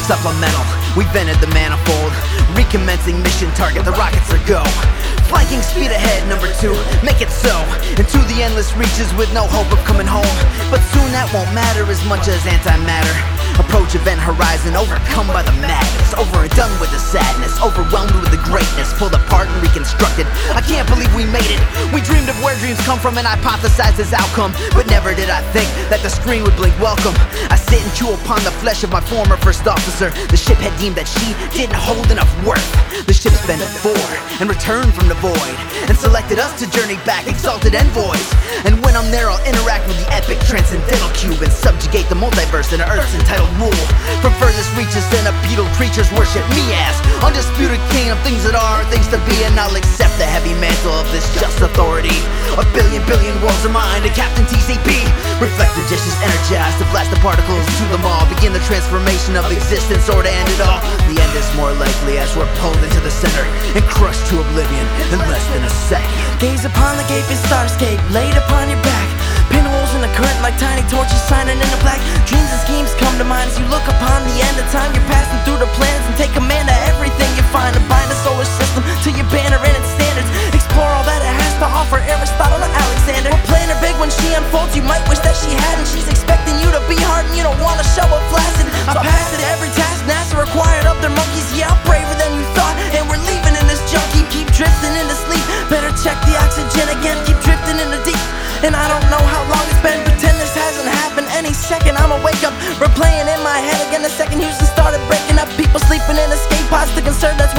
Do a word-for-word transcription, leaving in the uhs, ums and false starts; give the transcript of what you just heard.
supplemental. We've entered the manifold, recommencing mission target, the rockets are go. Flanking speed ahead, number two, make it so. Into the endless reaches with no hope of coming home. But soon that won't matter as much as antimatter. Approach event horizon, overcome by the madness. Over and done with the sadness, overwhelmed with the greatness. Pulled apart and reconstructed, I can't believe we made it. We dreamed of where dreams come from and hypothesized its outcome. But never did I think that the screen would blink welcome. I sit and chew upon the flesh of my former first officer. The ship had deemed that she didn't hold enough worth. The ship's been for and returned from the void, and selected us to journey back, exalted envoys. And when I'm there, I'll interact with the epic transcendental cube and subjugate the multiverse in Earth's entitled rule. From furthest reaches, centipedal creatures worship me as undisputed king of things that are, things to be, and I'll accept the heavy mantle of this just authority. A billion billion worlds are mine, a Captain T C P. Reflector dishes energized to blast the particles to them all. Begin the transformation of existence, or to end it all. The end is more likely as we're pulled into the center and crushed to oblivion in less than a second. Gaze upon the gaping starscape laid upon your back. Pinholes in the current like tiny torches shining in the black. Dreams and schemes come to mind as you look upon the end of time. You're passing through the plans and take command of everything you find. To bind the solar system to your banner and its standards. Explore all that it has to offer, Aristotle to Alexander. We're playing her big when she unfolds, you might wish that she hadn't. She's expecting you to be hard and you don't want to show up flaccid. I passed it every task NASA required of their monkeys. Yeah, I'm braver than you thought, and we're leaving in this junk. Keep, keep drifting into sleep, better check the oxygen again. Keep drifting in the deep, and I don't know how long it's been. Pretend this hasn't happened. Any second I'ma wake up, replaying in my head again. The second Houston started breaking up, people sleeping in escape pods to conserve that